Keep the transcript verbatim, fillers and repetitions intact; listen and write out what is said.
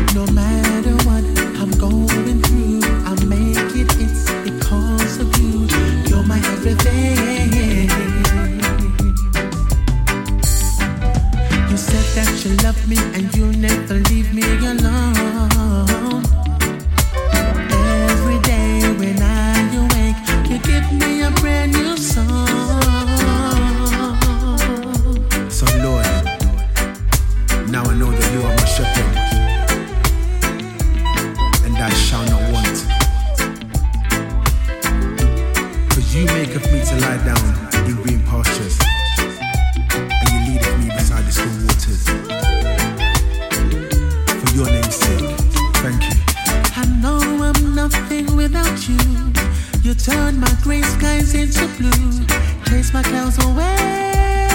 No matter what I'm going through, I make it, it's because of you. You're my everything. You said that you love me and you'll never leave me alone. Every day when I awake, you give me a brand new song. So Lord, now I know that you are my shepherd, and I shall not want. Cause you maketh me to lie down in green pastures, and you leadeth me beside the still waters. For your name's sake, thank you. I know I'm nothing without you. You turn my gray skies into blue, chase my clouds away.